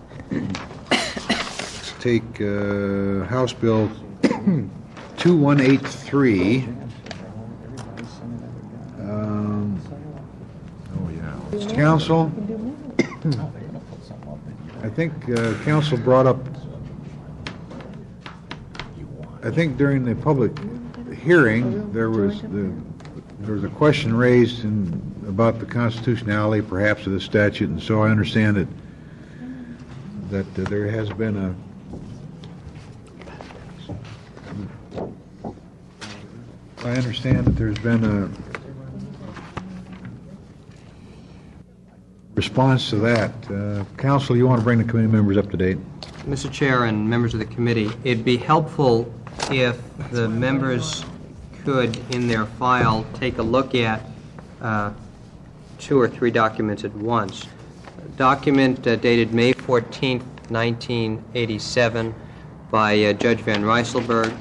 let's take uh, House Bill two one eight three. Um, Oh, yeah. Mister Council, I think uh, council brought up, I think during the public hearing, there was the, there was a question raised in, about the constitutionality perhaps of the statute, and so I understand that, that uh, there has been a, I understand that there's been a response to that. Uh, Council, you want to bring the committee members up to date? Mister Chair and members of the committee, it'd be helpful if the members could, in their file, take a look at uh, two or three documents at once. Document uh, dated May fourteenth, nineteen eighty-seven, by uh, Judge Van Rysselberg.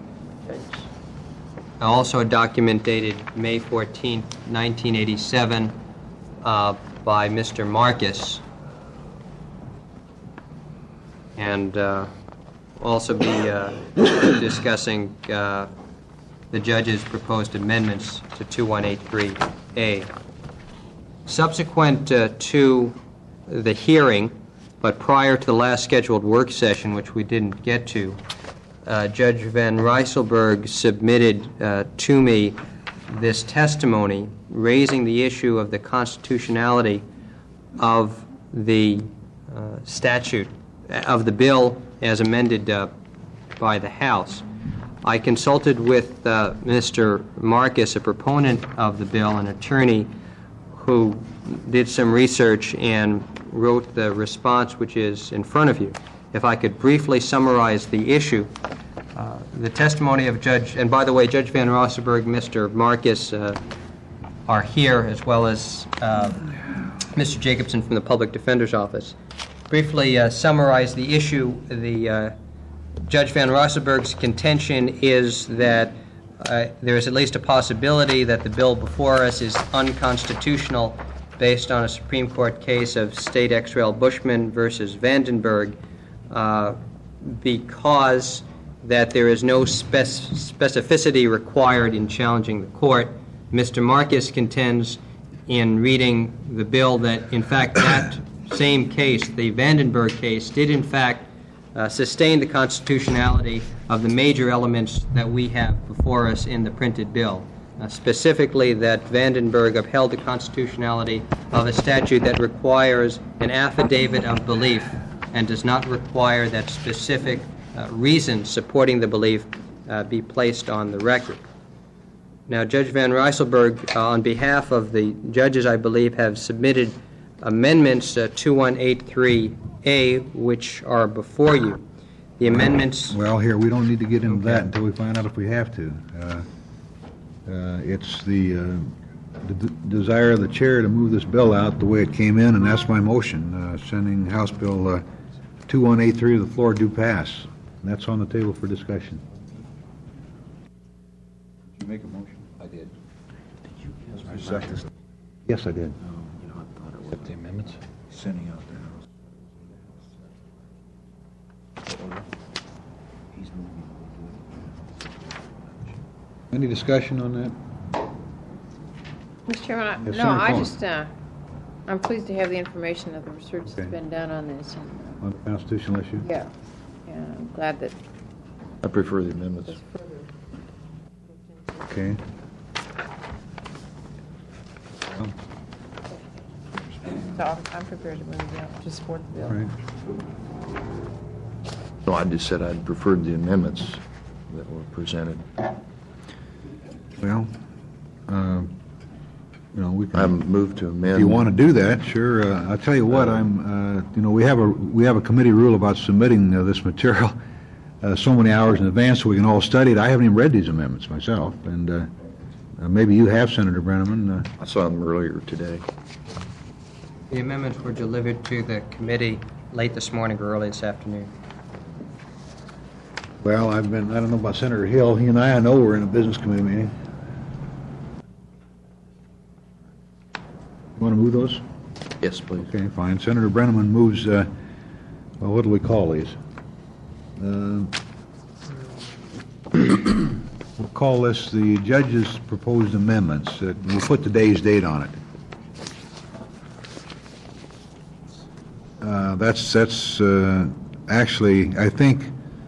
Also a document dated May fourteenth, nineteen eighty-seven, uh, by Mister Marcus. And uh, also be uh, discussing uh, the judge's proposed amendments to two one eight three A. Subsequent uh, to the hearing, but prior to the last scheduled work session, which we didn't get to, uh, Judge Van Rysselberg submitted uh, to me this testimony raising the issue of the constitutionality of the uh, statute, of the bill as amended uh, by the House. I consulted with uh, Mister Marcus, a proponent of the bill, an attorney who did some research and wrote the response which is in front of you. If I could briefly summarize the issue, uh, the testimony of Judge, and by the way, Judge Van Rysselberg, Mister Marcus uh, are here, as well as uh, Mister Jacobson from the Public Defender's Office. Briefly uh, summarize the issue. The uh, Judge Van Rysselberg's contention is that uh, there is at least a possibility that the bill before us is unconstitutional based on a Supreme Court case of State ex rel Bushman versus Vandenberg, uh, because that there is no spec- specificity required in challenging the court. Mister Marcus contends in reading the bill that, in fact, that same case, the Vandenberg case, did in fact uh, sustain the constitutionality of the major elements that we have before us in the printed bill. Uh, specifically, that Vandenberg upheld the constitutionality of a statute that requires an affidavit of belief and does not require that specific uh, reason supporting the belief uh, be placed on the record. Now, Judge Van Rysselberg, uh, on behalf of the judges, I believe, have submitted amendments uh, two one eight three A, which are before you. The amendments... Well, here, we don't need to get into that until we find out if we have to. Uh, uh, It's the, uh, the d- desire of the chair to move this bill out the way it came in, and that's my motion, uh, sending House Bill uh, two one eight three to the floor do pass. And that's on the table for discussion. Did you make a motion? I did. I second. Yes, I did. Accept the amendments? Sending out the House. Any discussion on that? Mister Chairman, I- Yes, no, Senator I Cohen. just, uh, I'm pleased to have the information that the research Okay. that's been done on this. and, On the constitutional issue? uh, Yeah, yeah, I'm glad that I prefer the amendments. there's further. Okay. So I'm I'm prepared to move it out, to support the All bill. right. No, I just said I preferred the amendments that were presented. Well, uh, you know, we I can, moved to amend. if you want to do that, sure. Uh, I'll tell you what, I'm, uh, you know, we have a, we have a committee rule about submitting uh, this material uh, so many hours in advance so we can all study it. I haven't even read these amendments myself, and uh, uh, maybe you have, Senator Brenneman. Uh, I saw them earlier today. The amendments were delivered to the committee late this morning or early this afternoon. Well, I've been, I don't know about Senator Hill. He and I, I know we're in a business committee meeting. You want to move those? Yes, please. Okay, fine. Senator Brenneman moves, uh, well, what do we call these? Uh, We'll call this the judge's proposed amendments. Uh, We'll put today's date on it. Uh, That's, that's uh, actually, I think,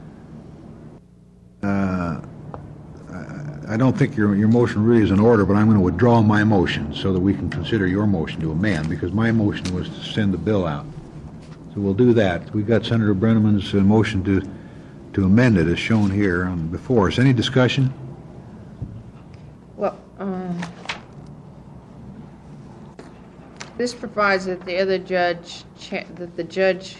uh, I don't think your, your motion really is in order, but I'm going to withdraw my motion so that we can consider your motion to amend, because my motion was to send the bill out. So we'll do that. We've got Senator Brenneman's uh, motion to, to amend it as shown here on before us. Any discussion? Well, um, this provides that the other judge, cha- that the judge,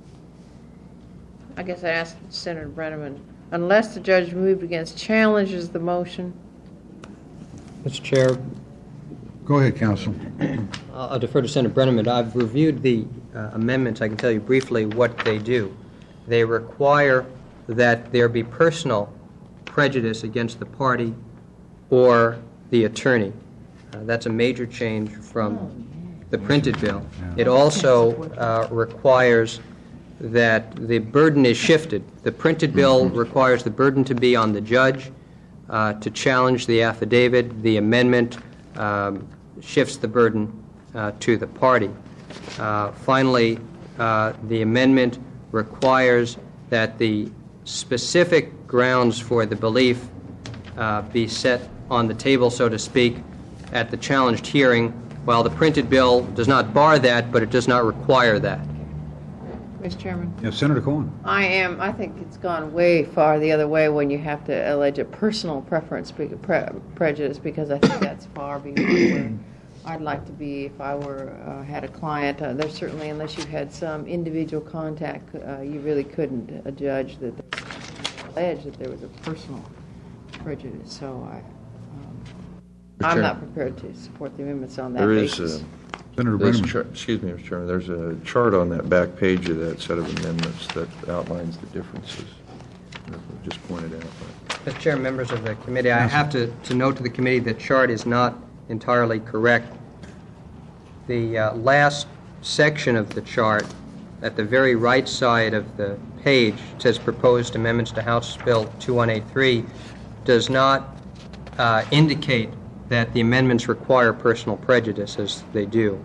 I guess I asked Senator Brenneman, unless the judge moved against challenges the motion. Mister Chair, Go ahead, Counsel. I'll defer to Senator Brenneman. I've reviewed the uh, amendments. I can tell you briefly what they do. They require that there be personal prejudice against the party or the attorney. Uh, That's a major change from the printed bill. It also uh, requires that the burden is shifted. The printed bill requires the burden to be on the judge uh, to challenge the affidavit. The amendment um, shifts the burden uh, to the party. Uh, Finally, uh, the amendment requires that the specific grounds for the belief uh, be set on the table, so to speak, at the challenged hearing, while the printed bill does not bar that, but it does not require that. Mister Chairman, Yeah, Senator Cohen. I am, I think it's gone way far the other way when you have to allege a personal preference, be- pre- prejudice, because I think that's far beyond where I'd like to be if I were, uh, had a client. Uh, There's certainly, unless you had some individual contact, uh, you really couldn't uh, judge that, allege that there was a personal prejudice, so I, um, I'm Chair- not prepared to support the amendments on that There is, basis. uh, Senator there's, Brenneman. char- excuse me, Mister Chairman, there's a chart on that back page of that set of amendments that outlines the differences that were just pointed out. Mister Chair, members of the committee, I have to, to note to the committee the chart is not entirely correct. The uh, last section of the chart, at the very right side of the page, says proposed amendments to House Bill two one eight three, does not uh, indicate that the amendments require personal prejudice, as they do.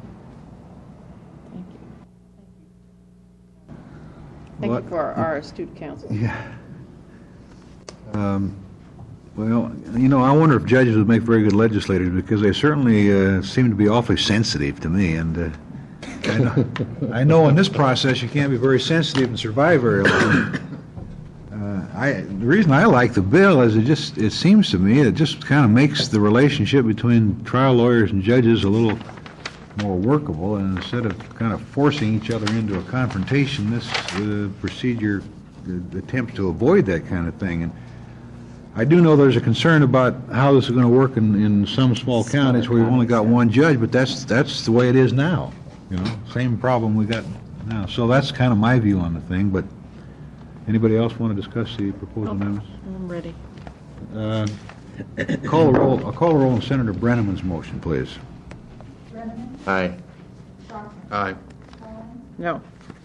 Thank What- you for our astute counsel. Yeah. Um, Well, you know, I wonder if judges would make very good legislators, because they certainly uh, seem to be awfully sensitive to me, and uh, I know, I know in this process you can't be very sensitive and survive very long. Uh, I, the reason I like the bill is it just, it seems to me, it just kind of makes the relationship between trial lawyers and judges a little more workable, and instead of kind of forcing each other into a confrontation, this uh, procedure uh, attempts to avoid that kind of thing. And I do know there's a concern about how this is going to work in, in some small counties where you've only got one judge, but that's, that's the way it is now, you know, same problem we got now. So that's kind of my view on the thing, but anybody else want to discuss the proposed amendments? I'm ready. Uh, Call the roll, I'll call the roll on Senator Brenneman's motion, please. Aye. Aye. No.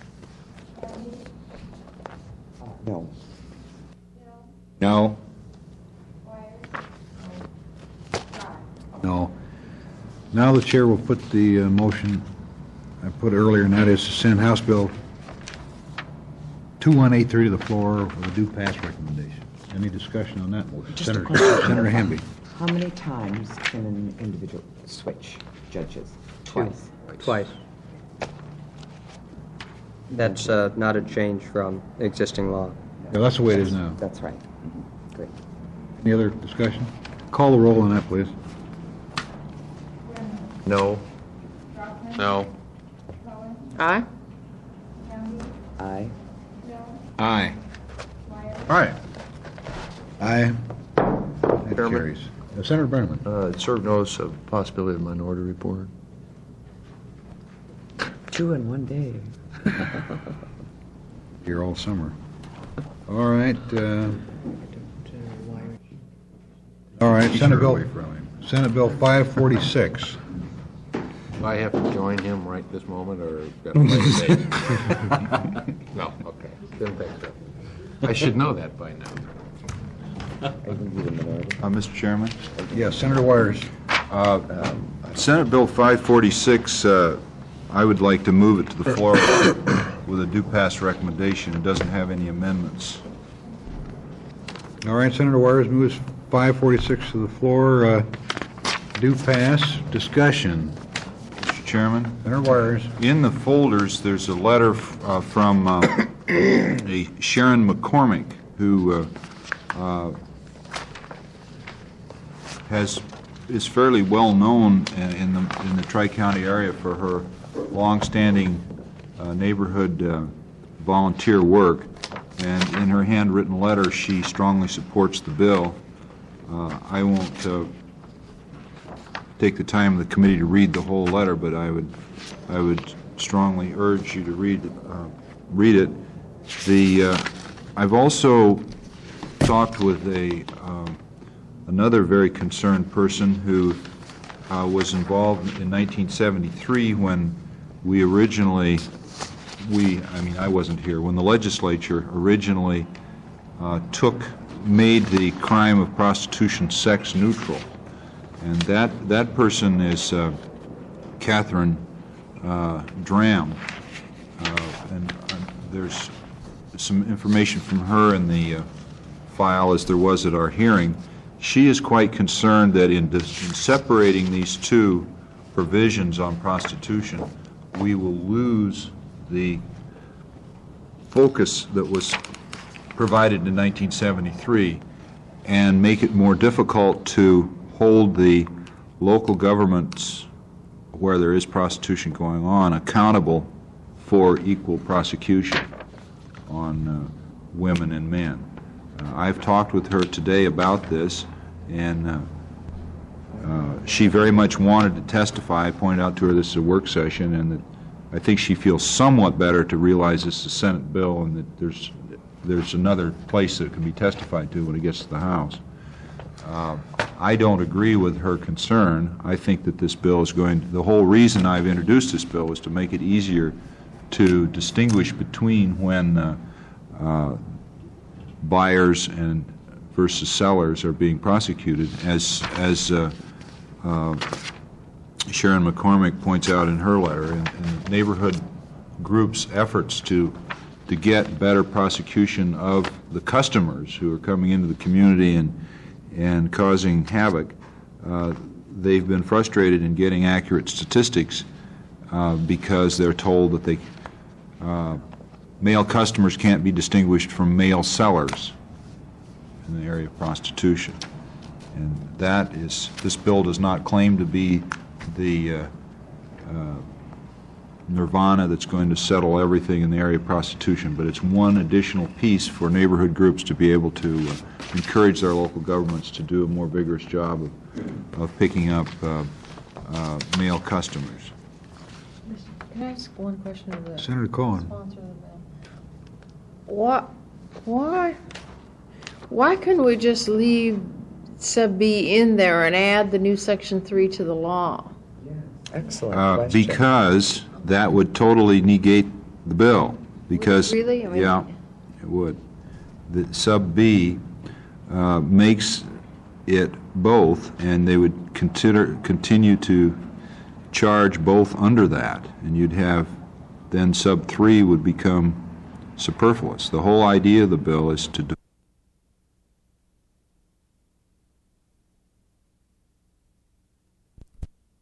No. No. No. Now the chair will put the uh, motion I put earlier, and that is to send House Bill two one eight three to the floor with a due pass recommendation. Any discussion on that motion? Just a Senator question. Senator Hamby. How many times can an individual switch judges? Twice. Twice. That's uh, not a change from existing law. Yeah, that's the way it is now. That's right. Mhm. Great. Any other discussion? Call the roll on that, please. No. No. Aye? Aye. Aye. Aye. Aye. That Chairman. carries. Uh, Senator Brenneman. Uh, serve notice of possibility of minority report. Two in one day. Here all summer. All right, uh, all right, Senate Bill, Senate Bill five forty-six. Do I have to join him right this moment, or got to wait a day? No, okay. Didn't think so. I should know that by now. Uh, Mister Chairman? Yes, Senator Wires. Uh, Senate Bill five forty-six, uh, I would like to move it to the floor with a due pass recommendation. It doesn't have any amendments. All right, Senator Wires moves five forty-six to the floor. Uh, due pass. Discussion. Mister Chairman? Senator Wires. In the folders, there's a letter uh, from uh, a Sharon McCormick, who uh, uh, has is fairly well known in in the in the Tri-County area for her long-standing uh, neighborhood uh, volunteer work. And in her handwritten letter, she strongly supports the bill. Uh, I won't uh, take the time of the committee to read the whole letter, but I would, I would strongly urge you to read, uh, read it. The uh, I've also talked with a, um, another very concerned person who uh, was involved in nineteen seventy-three when we originally, we, I mean, I wasn't here, when the legislature originally uh, took, made the crime of prostitution sex neutral. And that, that person is uh, Catherine uh, Dram. Uh, and uh, there's some information from her in the uh, file as there was at our hearing. She is quite concerned that in, dis- in separating these two provisions on prostitution, we will lose the focus that was provided in nineteen seventy-three and make it more difficult to hold the local governments where there is prostitution going on accountable for equal prosecution on uh, women and men. Uh, I've talked with her today about this, and uh, uh, she very much wanted to testify. I pointed out to her this is a work session, and that I think she feels somewhat better to realize this is a Senate bill and that there's there's another place that it can be testified to when it gets to the House. Uh, I don't agree with her concern. I think that this bill is going to, the whole reason I've introduced this bill is to make it easier to distinguish between when uh, uh, buyers and versus sellers are being prosecuted. As, as uh, uh, Sharon McCormick points out in her letter, in, in neighborhood groups' efforts to to get better prosecution of the customers who are coming into the community and and causing havoc, uh, they've been frustrated in getting accurate statistics uh, because they're told that they uh, male customers can't be distinguished from male sellers in the area of prostitution. And that is, this bill does not claim to be the uh, uh, nirvana that's going to settle everything in the area of prostitution, but it's one additional piece for neighborhood groups to be able to uh, encourage their local governments to do a more vigorous job of, of picking up uh, uh, male customers. Can I ask one question of the Senator Cohen. sponsor of the bill? Why, why, why couldn't we just leave sub B in there and add the new section three to the law? Excellent Uh, question. because that would totally negate the bill. Because Really? I mean- yeah, it would. The sub B uh, makes it both, and they would consider continue to charge both under that, and you'd have then sub three would become superfluous. The whole idea of the bill is to